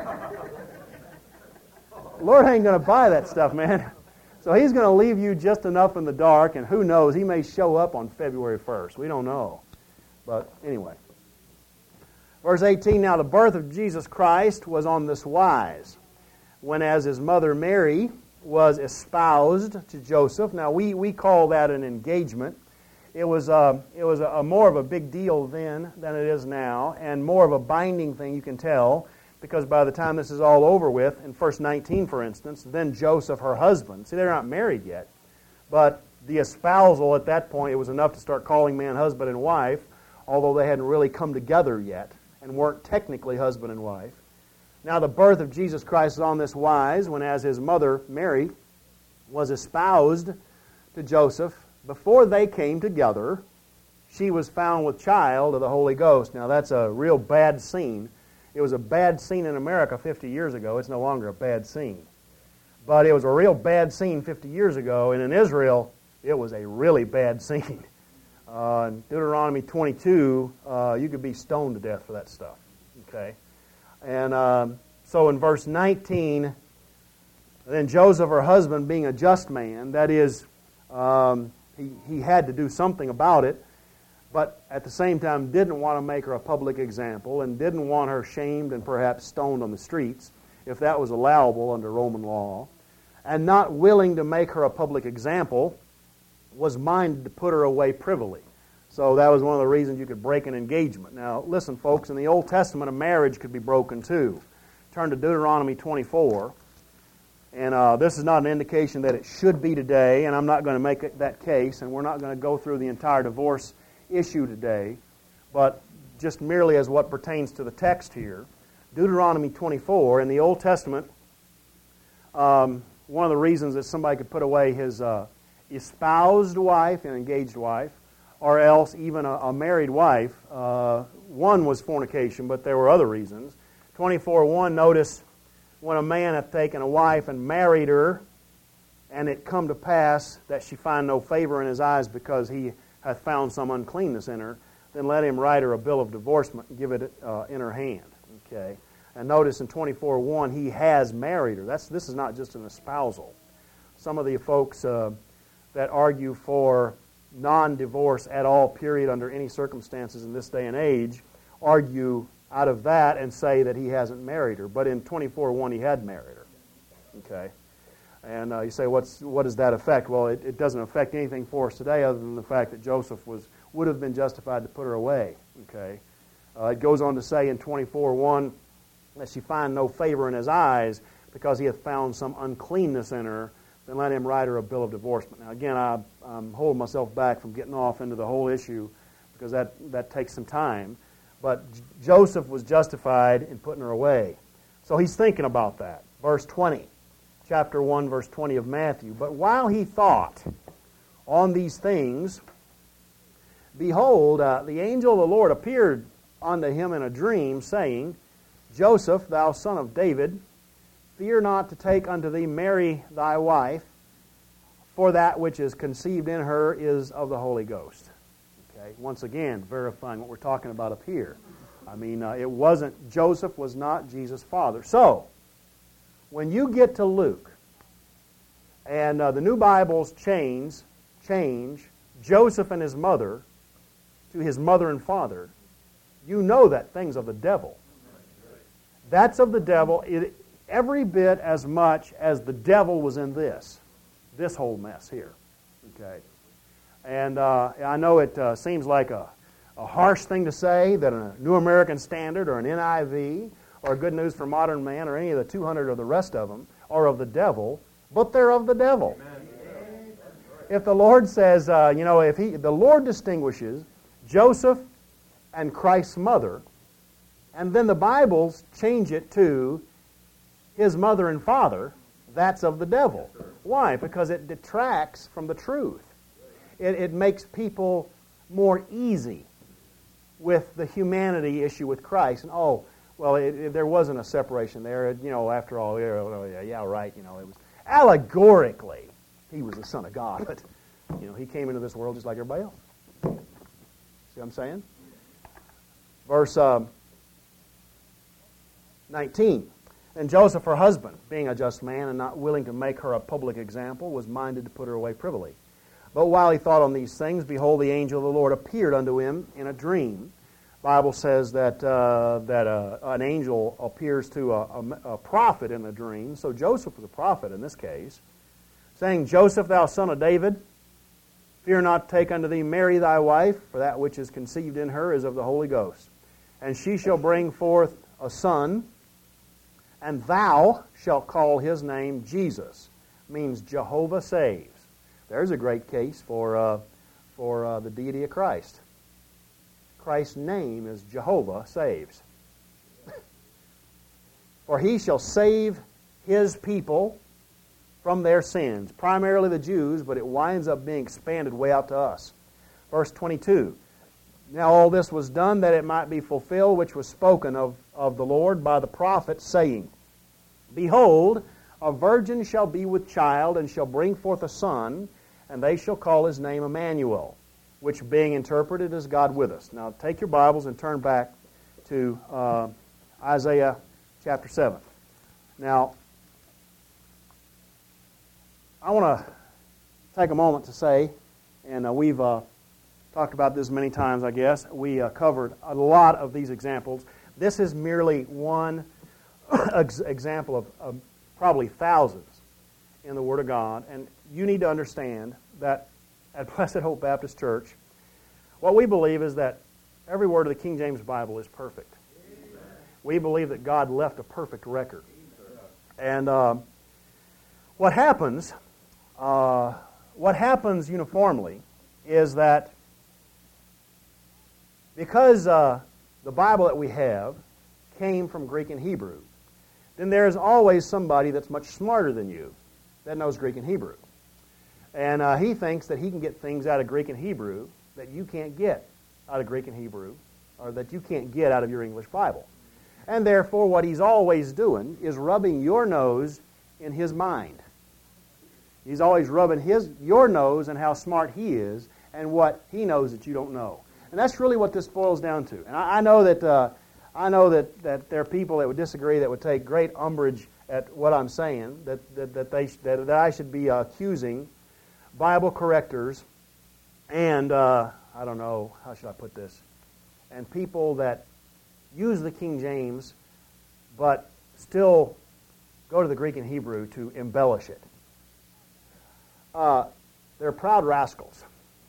Lord ain't going to buy that stuff, man. So He's going to leave you just enough in the dark, and who knows, He may show up on February first. We don't know. But anyway. Verse eighteen, now the birth of Jesus Christ was on this wise, when as His mother Mary was espoused to Joseph. Now we, we call that an engagement. It was, uh, it was a, a more of a big deal then than it is now, and more of a binding thing, you can tell, because by the time this is all over with, in verse nineteen, for instance, then Joseph, her husband, see, they're not married yet, but the espousal at that point, it was enough to start calling man husband and wife, although they hadn't really come together yet and weren't technically husband and wife. Now the birth of Jesus Christ is on this wise, when as His mother, Mary, was espoused to Joseph, before they came together, she was found with child of the Holy Ghost. Now that's a real bad scene. It was a bad scene in America fifty years ago. It's no longer a bad scene. But it was a real bad scene fifty years ago, and in Israel, it was a really bad scene. Uh, in Deuteronomy twenty-two, uh, you could be stoned to death for that stuff. Okay? And um, so in verse nineteen, then Joseph, her husband, being a just man, that is, um, he, he had to do something about it, but at the same time didn't want to make her a public example and didn't want her shamed and perhaps stoned on the streets, if that was allowable under Roman law, and not willing to make her a public example, was minded to put her away privily. So that was one of the reasons you could break an engagement. Now, listen, folks, in the Old Testament, a marriage could be broken too. Turn to Deuteronomy twenty-four. And uh, this is not an indication that it should be today, and I'm not going to make it that case, and we're not going to go through the entire divorce issue today, but just merely as what pertains to the text here. Deuteronomy twenty-four, in the Old Testament, um, one of the reasons that somebody could put away his uh, espoused wife, an engaged wife, or else even a, a married wife, uh, one was fornication, but there were other reasons. twenty-four one, notice, when a man hath taken a wife and married her, and it come to pass that she find no favor in his eyes because he hath found some uncleanness in her, then let him write her a bill of divorcement and give it uh, in her hand. Okay. And notice in twenty-four one, he has married her. That's This is not just an espousal. Some of the folks uh, that argue for non-divorce at all, period, under any circumstances in this day and age, argue out of that and say that he hasn't married her. But in twenty-four one, he had married her. Okay? And uh, you say, what's what does that affect? Well, it, it doesn't affect anything for us today other than the fact that Joseph was would have been justified to put her away. Okay? Uh, it goes on to say in twenty-four one that she find no favor in his eyes because he hath found some uncleanness in her, then let him write her a bill of divorcement. Now, again, I, I'm holding myself back from getting off into the whole issue because that, that takes some time. But J- Joseph was justified in putting her away. So he's thinking about that. Verse twenty, chapter one, verse twenty of Matthew. But while he thought on these things, behold, uh, the angel of the Lord appeared unto him in a dream, saying, Joseph, thou son of David, fear not to take unto thee Mary thy wife, for that which is conceived in her is of the Holy Ghost. Okay, once again, verifying what we're talking about up here. I mean, uh, it wasn't, Joseph was not Jesus' father. So, when you get to Luke, and uh, the New Bibles change, change Joseph and his mother to his mother and father, you know that thing's of the devil. That's of the devil it, every bit as much as the devil was in this, this whole mess here. Okay, and uh, I know it uh, seems like a, a harsh thing to say that a New American Standard or an N I V or Good News for Modern Man or any of the two hundred or the rest of them are of the devil, but they're of the devil. Amen. If the Lord says, uh, you know, if he, the Lord distinguishes Joseph and Christ's mother, and then the Bibles change it to his mother and father, that's of the devil. Why? Because it detracts from the truth. It, it makes people more easy with the humanity issue with Christ. And, oh, well, it, it, there wasn't a separation there. It, you know, after all, yeah, yeah, right, you know, it was allegorically, he was the Son of God. But, you know, he came into this world just like everybody else. See what I'm saying? Verse um, nineteen. And Joseph, her husband, being a just man and not willing to make her a public example, was minded to put her away privily. But while he thought on these things, behold, the angel of the Lord appeared unto him in a dream. The Bible says that uh, that uh, an angel appears to a, a, a prophet in a dream. So Joseph was a prophet in this case, saying, Joseph, thou son of David, fear not to take unto thee Mary thy wife, for that which is conceived in her is of the Holy Ghost. And she shall bring forth a son, and thou shalt call his name Jesus. Means Jehovah saves. There's a great case for uh, for uh, the deity of Christ. Christ's name is Jehovah saves. For he shall save his people from their sins, primarily the Jews, but it winds up being expanded way out to us. Verse twenty-two. Now all this was done that it might be fulfilled, which was spoken of, of the Lord by the prophet, saying, Behold, a virgin shall be with child, and shall bring forth a son, and they shall call his name Emmanuel, which being interpreted is God with us. Now take your Bibles and turn back to uh, Isaiah chapter seven. Now, I want to take a moment to say, and uh, we've uh, talked about this many times, I guess. We uh, covered a lot of these examples. This is merely one ex- example of, of probably thousands in the Word of God. And you need to understand that at Blessed Hope Baptist Church, What we believe is that every word of the King James Bible is perfect. Amen. We believe that God left a perfect record. And uh, what happens, uh, what happens uniformly is that because uh, the Bible that we have came from Greek and Hebrew, then there is always somebody that's much smarter than you that knows Greek and Hebrew. And uh, he thinks that he can get things out of Greek and Hebrew that you can't get out of Greek and Hebrew, or that you can't get out of your English Bible. And therefore, what he's always doing is rubbing your nose in his mind. He's always rubbing his your nose and how smart he is and what he knows that you don't know. And that's really what this boils down to. And I, I know that uh, I know that, that there are people that would disagree, that would take great umbrage at what I'm saying, that that, that they that, that I should be uh, accusing Bible correctors and uh, I don't know, how should I put this, and people that use the King James but still go to the Greek and Hebrew to embellish it. Uh, they're proud rascals.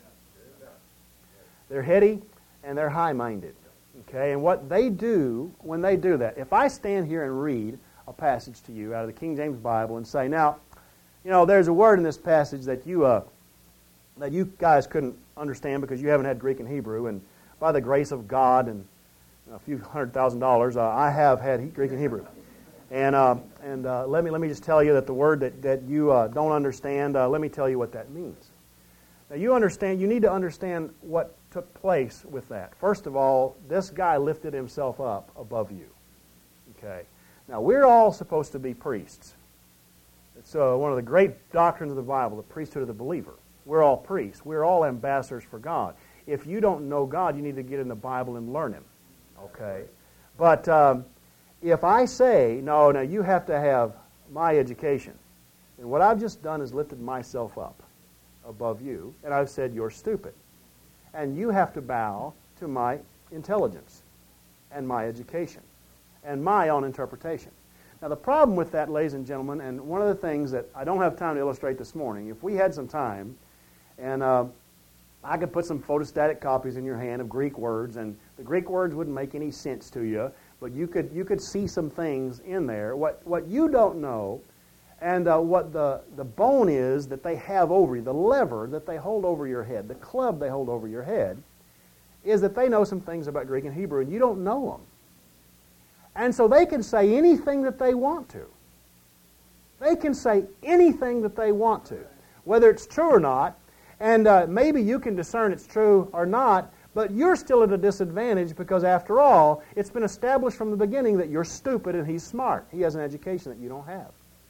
They're heady and they're high-minded. Okay, and what they do when they do that, if I stand here and read a passage to you out of the King James Bible and say, now, you know, there's a word in this passage that you uh, that you guys couldn't understand because you haven't had Greek and Hebrew, and by the grace of God and a few hundred thousand dollars, uh, I have had Greek and Hebrew. And uh, and uh, let me let me just tell you that the word that that you uh, don't understand, uh, let me tell you what that means. Now you understand. You need to understand what took place with that. First of all, this guy lifted himself up above you. Okay. Now we're all supposed to be priests. It's uh, one of the great doctrines of the Bible, the priesthood of the believer. We're all priests. We're all ambassadors for God. If you don't know God, you need to get in the Bible and learn Him. Okay? But um, if I say, no, no, you have to have my education, then what I've just done is lifted myself up above you, and I've said you're stupid. And you have to bow to my intelligence and my education and my own interpretation. Now, the problem with that, ladies and gentlemen, and one of the things that I don't have time to illustrate this morning, if we had some time, and uh, I could put some photostatic copies in your hand of Greek words, and the Greek words wouldn't make any sense to you, but you could you could see some things in there. What what you don't know, and uh, what the, the bone is that they have over you, the lever that they hold over your head, the club they hold over your head, is that they know some things about Greek and Hebrew, and you don't know them. And so they can say anything that they want to. They can say anything that they want to, whether it's true or not. And uh, maybe you can discern it's true or not, but you're still at a disadvantage because, after all, it's been established from the beginning that you're stupid and he's smart. He has an education that you don't have.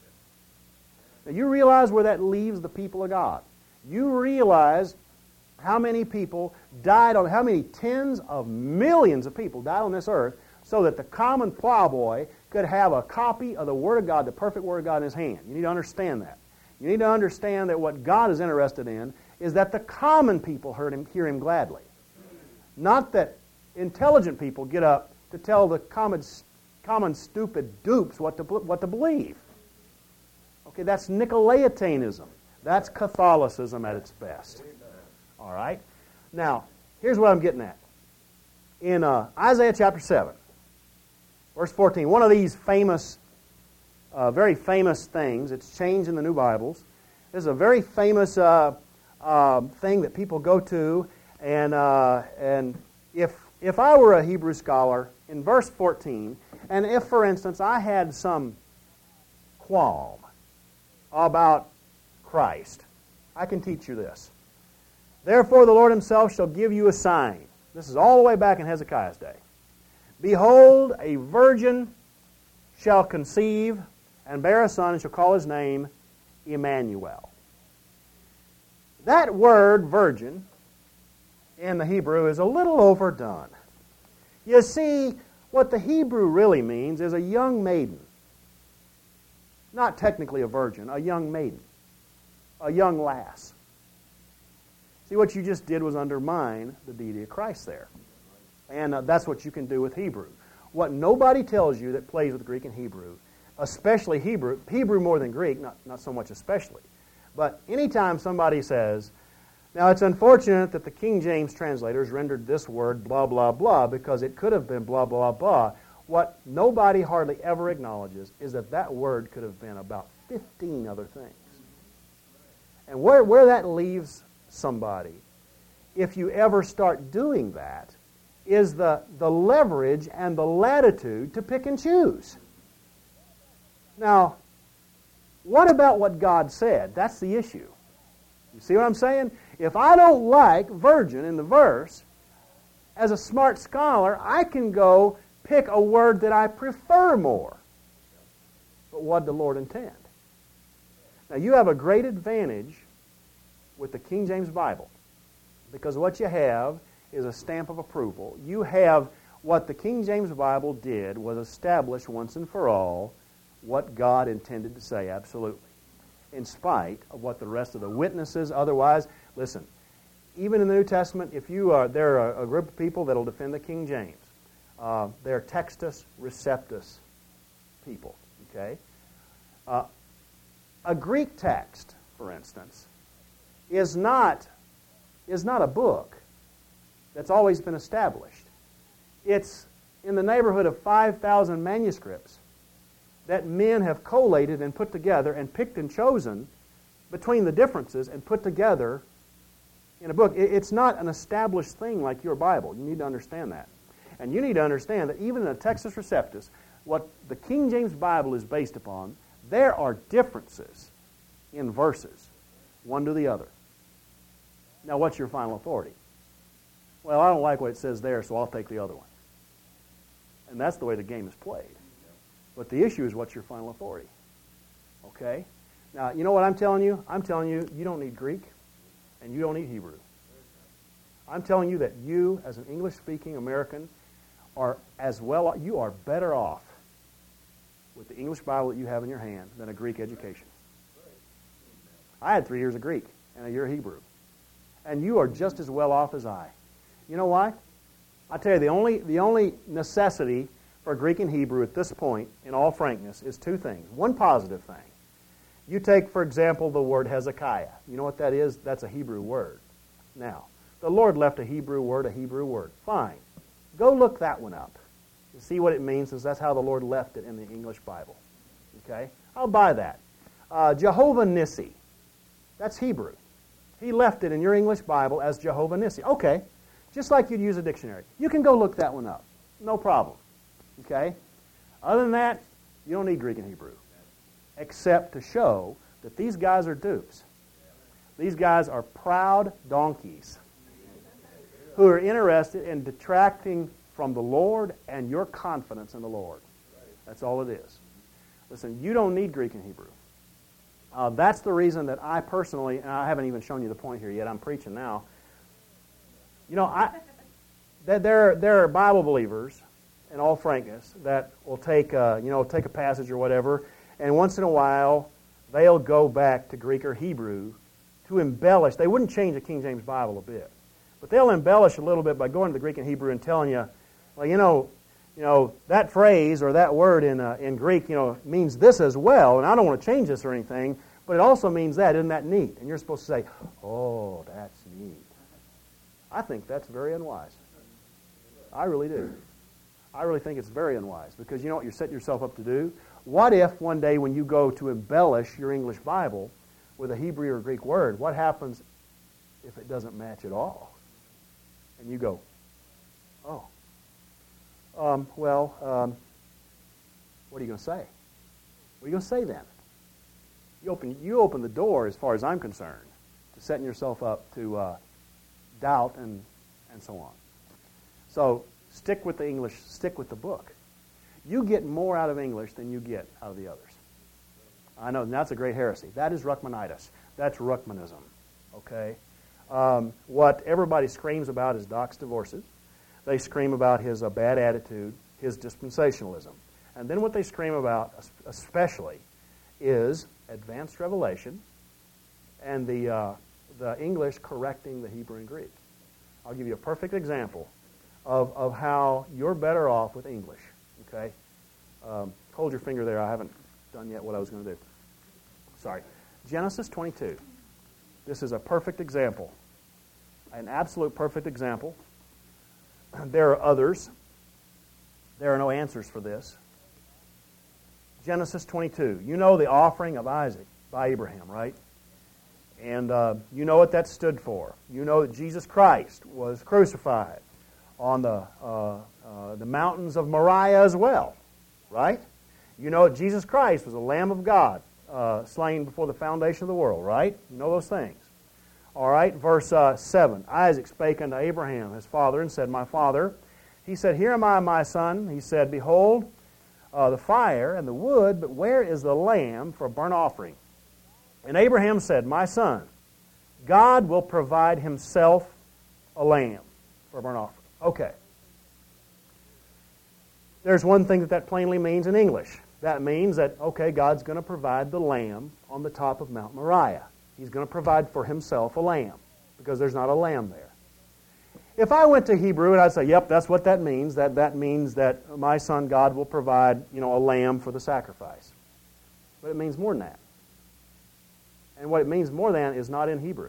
Now, you realize where that leaves the people of God. You realize how many people died on, how many tens of millions of people died on this earth so that the common plowboy could have a copy of the Word of God, the perfect Word of God in his hand. You need to understand that. You need to understand that what God is interested in is that the common people heard him, hear him gladly. Not that intelligent people get up to tell the common, common stupid dupes what to, what to believe. Okay, that's Nicolaitanism. That's Catholicism at its best. All right? Now, here's what I'm getting at. In uh, Isaiah chapter seven, verse fourteen, one of these famous, uh, very famous things, it's changed in the New Bibles. This is a very famous uh, uh, thing that people go to, and uh, and if if I were a Hebrew scholar, in verse fourteen, and if, for instance, I had some qualm about Christ, I can teach you this. Therefore the Lord Himself shall give you a sign. This is all the way back in Hezekiah's day. Behold, a virgin shall conceive and bear a son, and shall call his name Emmanuel. That word, virgin, in the Hebrew is a little overdone. You see, what the Hebrew really means is a young maiden. Not technically a virgin, a young maiden. A young lass. See, what you just did was undermine the deity of Christ there. And uh, that's what you can do with Hebrew. What nobody tells you that plays with Greek and Hebrew, especially Hebrew, Hebrew more than Greek, not, not so much especially, but anytime somebody says, Now, it's unfortunate that the King James translators rendered this word blah, blah, blah, because it could have been blah, blah, blah. What nobody hardly ever acknowledges is that that word could have been about fifteen other things. And where, where that leaves somebody, if you ever start doing that, is the, the leverage and the latitude to pick and choose. Now, what about what God said? That's the issue. You see what I'm saying? If I don't like virgin in the verse, as a smart scholar, I can go pick a word that I prefer more. But what did the Lord intend? Now, you have a great advantage with the King James Bible, because what you have is a stamp of approval. You have what the King James Bible did was establish once and for all what God intended to say, absolutely, in spite of what the rest of the witnesses otherwise. Listen, even in the New Testament, if you are, there are a group of people that will defend the King James. Uh, they're Textus Receptus people, okay? Uh, a Greek text, for instance, is not, is not a book that's always been established. It's in the neighborhood of five thousand manuscripts that men have collated and put together and picked and chosen between the differences and put together in a book. It's not an established thing like your Bible. You need to understand that. And you need to understand that even in the Textus Receptus, what the King James Bible is based upon, there are differences in verses, one to the other. Now, what's your final authority? Well, I don't like what it says there, so I'll take the other one. And that's the way the game is played. But the issue is, what's your final authority? Okay? Now, you know what I'm telling you? I'm telling you, you don't need Greek, and you don't need Hebrew. I'm telling you that you, as an English-speaking American, are as well, you are better off with the English Bible that you have in your hand than a Greek education. I had three years of Greek and a year of Hebrew. And you are just as well off as I. You know why? I tell you, the only, the only necessity for Greek and Hebrew at this point, in all frankness, is two things. One positive thing. You take, for example, the word Hezekiah. You know what that is? That's a Hebrew word. Now, the Lord left a Hebrew word a Hebrew word. Fine. Go look that one up and see what it means, since that's how the Lord left it in the English Bible. Okay? I'll buy that. Uh, Jehovah Nissi. That's Hebrew. He left it in your English Bible as Jehovah Nissi. Okay. Just like you'd use a dictionary. You can go look that one up. No problem. Okay? Other than that, you don't need Greek and Hebrew, except to show that these guys are dupes. These guys are proud donkeys who are interested in detracting from the Lord and your confidence in the Lord. That's all it is. Listen, you don't need Greek and Hebrew. Uh, that's the reason that I personally, and I haven't even shown you the point here yet, I'm preaching now. You know, I, that there, there are Bible believers, in all frankness, that will take a, you know, take a passage or whatever, and once in a while they'll go back to Greek or Hebrew to embellish. They wouldn't change the King James Bible a bit, but they'll embellish a little bit by going to the Greek and Hebrew and telling you, well, you know, you know that phrase or that word in uh, in Greek, you know, means this as well, and I don't want to change this or anything, but it also means that. Isn't that neat? And you're supposed to say, oh, that's neat. I think that's very unwise. I really do. I really think it's very unwise, because you know what you're setting yourself up to do? What if one day when you go to embellish your English Bible with a Hebrew or Greek word, what happens if it doesn't match at all? And you go, oh, um, well, um, what are you going to say? What are you going to say then? You open, you open the door, as far as I'm concerned, to setting yourself up to uh, doubt and, and so on. So stick with the English, stick with the book. You get more out of English than you get out of the others. I know, and that's a great heresy. That is Ruckmanitis. That's Ruckmanism. Okay? Um, what everybody screams about is Doc's divorces. They scream about his uh, bad attitude, his dispensationalism. And then what they scream about especially is advanced revelation and the, uh, the English correcting the Hebrew and Greek. I'll give you a perfect example of, of how you're better off with English. Okay? Um, hold your finger there. I haven't done yet what I was going to do. Sorry. Genesis twenty-two. This is a perfect example an absolute perfect example. There are others. There are no answers for this. Genesis twenty-two. You know the offering of Isaac by Abraham, right? And uh, you know what that stood for. You know that Jesus Christ was crucified on the, uh, uh, the mountains of Moriah as well, right? You know that Jesus Christ was the Lamb of God uh, slain before the foundation of the world, right? You know those things. All right, verse uh, seven. Isaac spake unto Abraham, his father, and said, My father. He said, Here am I, my son. He said, Behold, uh, the fire and the wood, but where is the lamb for a burnt offering? And Abraham said, My son, God will provide himself a lamb for a burnt offering. Okay. There's one thing that that plainly means in English. That means that, okay, God's going to provide the lamb on the top of Mount Moriah. He's going to provide for himself a lamb because there's not a lamb there. If I went to Hebrew and I'd say, yep, that's what that means, that, that means that my son God will provide, you know, a lamb for the sacrifice. But it means more than that. And what it means more than is not in Hebrew.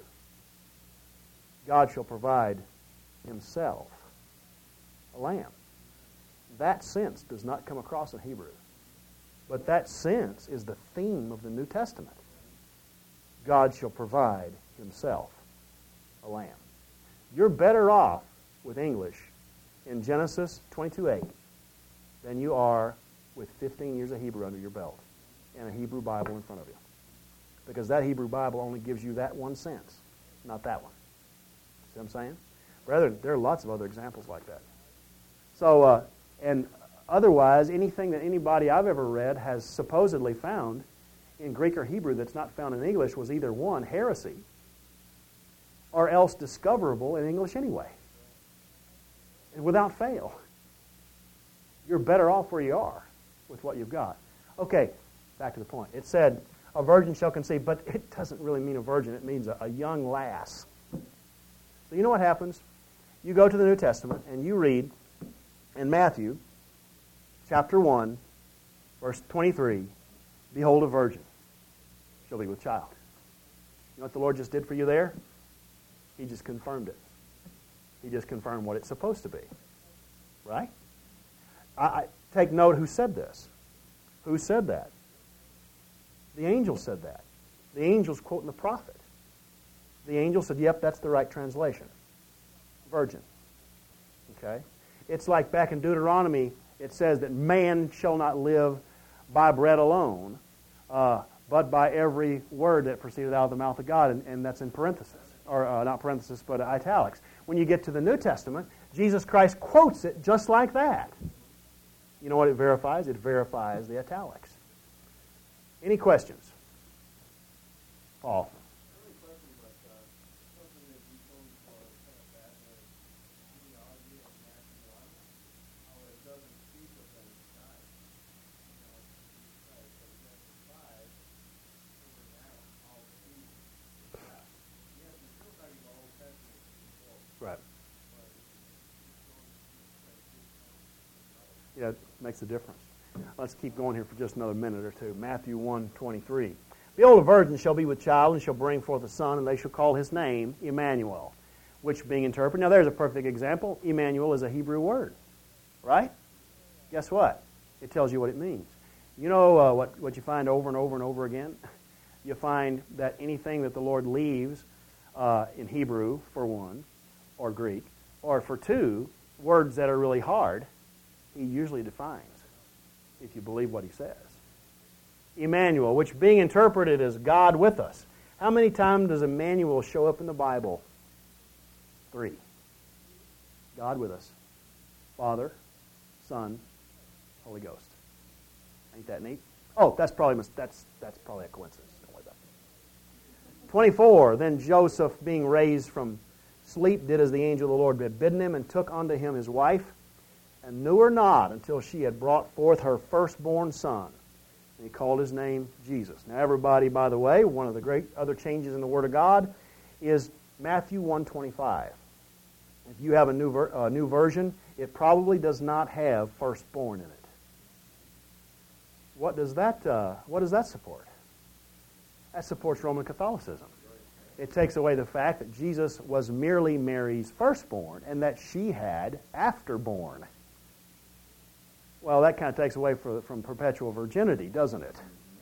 God shall provide himself a lamb. That sense does not come across in Hebrew. But that sense is the theme of the New Testament. God shall provide himself a lamb. You're better off with English in Genesis twenty-two eight than you are with fifteen years of Hebrew under your belt and a Hebrew Bible in front of you. Because that Hebrew Bible only gives you that one sense, not that one. See what I'm saying? Brethren, there are lots of other examples like that. So, uh, and otherwise, anything that anybody I've ever read has supposedly found in Greek or Hebrew that's not found in English was either one, heresy, or else discoverable in English anyway. And without fail. You're better off where you are with what you've got. Okay, back to the point. It said, a virgin shall conceive, but it doesn't really mean a virgin. It means a, a young lass. So you know what happens? You go to the New Testament and you read in Matthew chapter one, verse twenty-three, Behold, a virgin shall be with child. You know what the Lord just did for you there? He just confirmed it. He just confirmed what it's supposed to be. Right? I, I take note who said this. Who said that? The angel said that. The angel's quoting the prophet. The angel said, yep, that's the right translation. Virgin. Okay? It's like back in Deuteronomy, it says that man shall not live by bread alone, uh, but by every word that proceeded out of the mouth of God, and, and that's in parentheses, or uh, not parentheses, but italics. When you get to the New Testament, Jesus Christ quotes it just like that. You know what it verifies? It verifies the italics. Any questions? Paul? Right. Yeah, it makes a difference. Let's keep going here for just another minute or two. Matthew one twenty-three. Behold, a virgin shall be with child, and shall bring forth a son, and they shall call his name Emmanuel, which being interpreted. Now there's a perfect example. Emmanuel is a Hebrew word, right? Guess what? It tells you what it means. You know uh, what, what you find over and over and over again? You find that anything that the Lord leaves uh, in Hebrew, for one, or Greek, or for two, words that are really hard, he usually defines, if you believe what he says. Emmanuel, which being interpreted as God with us. How many times does Emmanuel show up in the Bible? Three. God with us. Father, Son, Holy Ghost. Ain't that neat? Oh, that's probably that's that's probably a coincidence. Don't worry about it. twenty-four. Then Joseph, being raised from sleep, did as the angel of the Lord had bidden him, and took unto him his wife, and knew her not until she had brought forth her firstborn son. And he called his name Jesus. Now everybody, by the way, one of the great other changes in the Word of God is Matthew one twenty-five. If you have a new, ver- uh, new version, it probably does not have firstborn in it. What does that, uh, what does that support? That supports Roman Catholicism. It takes away the fact that Jesus was merely Mary's firstborn and that she had afterborn. Well, that kind of takes away from, from perpetual virginity, doesn't it?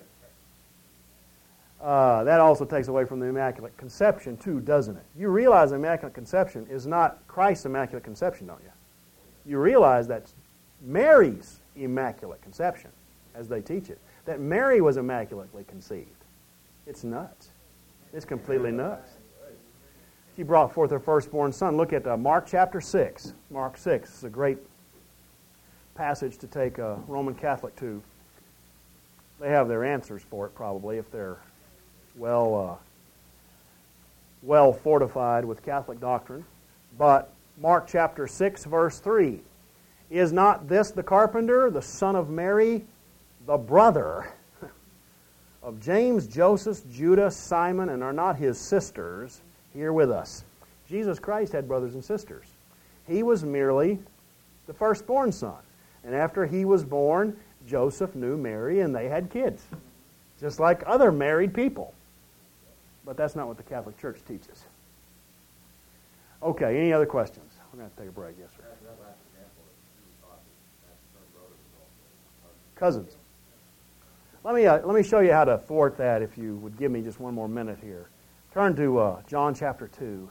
Uh, that also takes away from the Immaculate Conception, too, doesn't it? You realize the Immaculate Conception is not Christ's Immaculate Conception, don't you? You realize that's Mary's Immaculate Conception, as they teach it. That Mary was immaculately conceived. It's nuts. It's completely nuts. She brought forth her firstborn son. Look at uh, Mark chapter six. Mark six is a great passage to take a Roman Catholic to. They have their answers for it, probably, if they're well, uh, well fortified with Catholic doctrine. But Mark chapter six, verse three. Is not this the carpenter, the son of Mary, the brother of James, Joseph, Judah, Simon, and are not his sisters here with us? Jesus Christ had brothers and sisters. He was merely the firstborn son. And after he was born, Joseph knew Mary and they had kids, just like other married people. But that's not what the Catholic Church teaches. Okay, any other questions? We're going to take a break. Yes, sir. Cousins. Let me, uh, let me show you how to thwart that if you would give me just one more minute here. Turn to uh, John chapter two.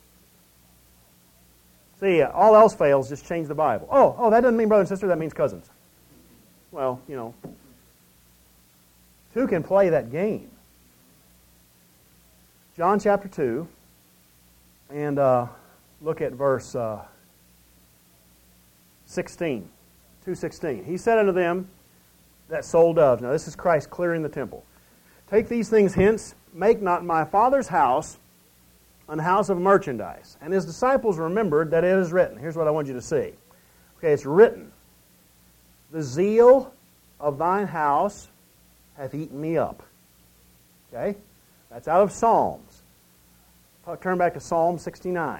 See, uh, all else fails, just change the Bible. Oh, oh, that doesn't mean brother and sister, that means cousins. Well, you know, two can play that game. John chapter two, and uh, look at verse uh, sixteen. two sixteen. He said unto them that sold doves. Now this is Christ clearing the temple. Take these things hence, make not my Father's house an house of merchandise. And his disciples remembered that it is written. Here's what I want you to see. Okay, it's written. The zeal of thine house hath eaten me up. Okay? That's out of Psalms. Turn back to Psalm sixty-nine.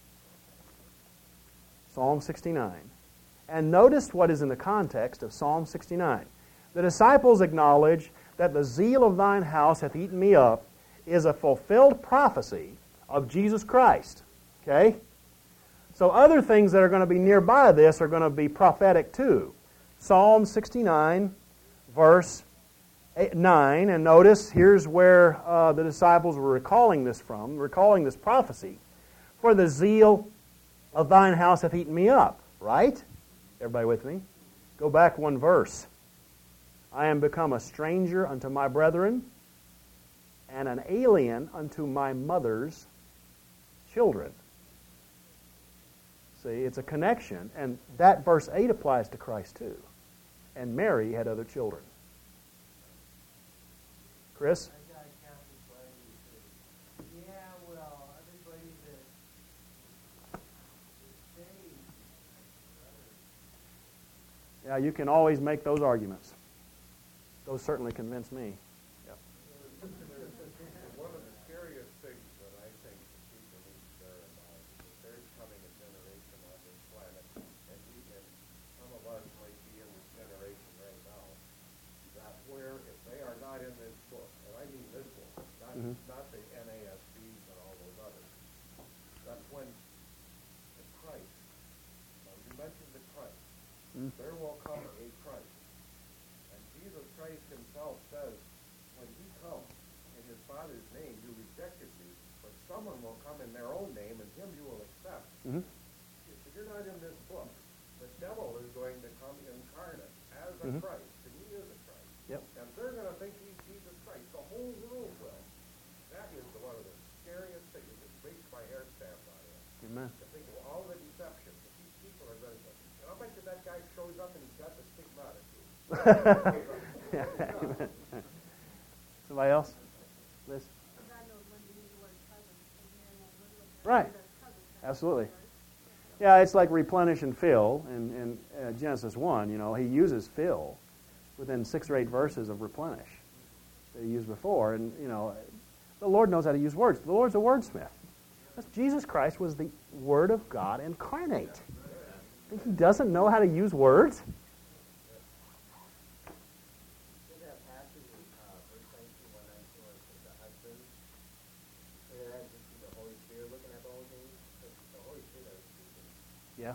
Psalm sixty-nine. And notice what is in the context of Psalm sixty-nine. The disciples acknowledge that the zeal of thine house hath eaten me up is a fulfilled prophecy of Jesus Christ. Okay? So other things that are going to be nearby this are going to be prophetic too. Psalm sixty-nine, verse nine, and notice here's where uh, the disciples were recalling this from, recalling this prophecy. For the zeal of thine house hath eaten me up. Right? Everybody with me? Go back one verse. I am become a stranger unto my brethren, and an alien unto my mother's children. See, it's a connection, and that verse eight applies to Christ too. And Mary had other children. Chris? Yeah, well, everybody that Yeah, you can always make those arguments. Those certainly convince me. Yep. One of the scariest things that I think people need to bear in mind is that there's coming a generation on this planet, and, we, and some of us might be in this generation right now, that where if they are not in this book, and I mean this book, not, Mhm. not the N A S Bs and all those others, that when the Christ, now you mentioned the Christ, Mm. there will come a Christ. And Jesus Christ himself says, when he comes in his Father's name, you rejected me, but someone will come in their own name, and him you will accept. Mm-hmm. If you're not in this book, the devil is going to come incarnate as a Mhm. Christ, and he is a Christ. Yep. And they're going to think he's Jesus Christ. The whole world will. That is the, one of the scariest things. It makes my hair stand on end. Amen. To think of all the deception that these people are going to do. And I'll bet you that guy shows up and he's got the stigmata too. Amen. Somebody else? Liz? Right. Absolutely. Yeah, it's like replenish and fill in, in uh, Genesis one. You know, he uses fill within six or eight verses of replenish that he used before. And, you know, the Lord knows how to use words. The Lord's a wordsmith. That's, Jesus Christ was the Word of God incarnate. Think he doesn't know how to use words? that passage in uh, verse nineteen, one nineteen, where it says the husband, it Yeah.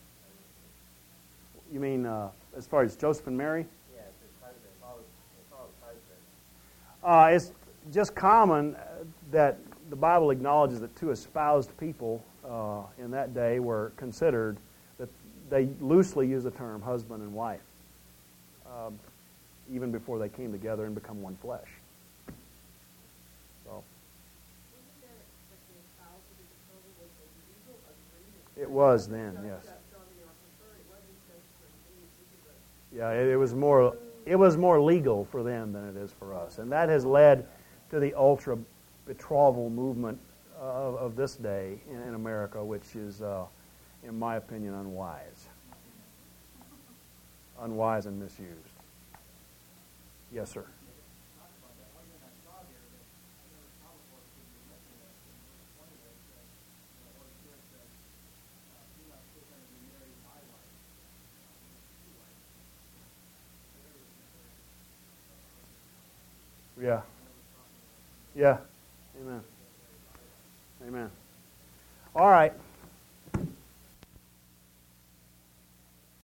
You mean uh, as far as Joseph and Mary? Yes, his husband. Paul's, Paul's husband. Uh, it's just common that the Bible acknowledges that two espoused people uh, in that day were considered, that they loosely use the term husband and wife, um, even before they came together and become one flesh. So it was then, yes. Yeah, it, it was more it was more legal for them than it is for us, and that has led to the ultra betrothal movement of, of this day in, in America, which is, uh, in my opinion, unwise, unwise and misused. Yes, sir. Yeah. Yeah. Amen. Amen. All right.